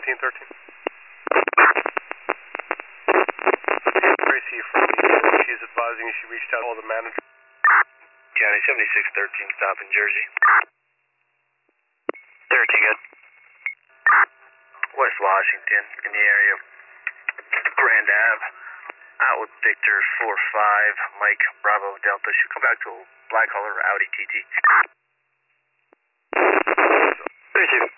1713. Tracy from she's advising she reached out to all the managers. County 7613, stop in Jersey. 13, good. West Washington, in the area of Grand Ave. Out with Victor 45, Mike Bravo Delta. Should come back to a black color Audi TT. Thank you.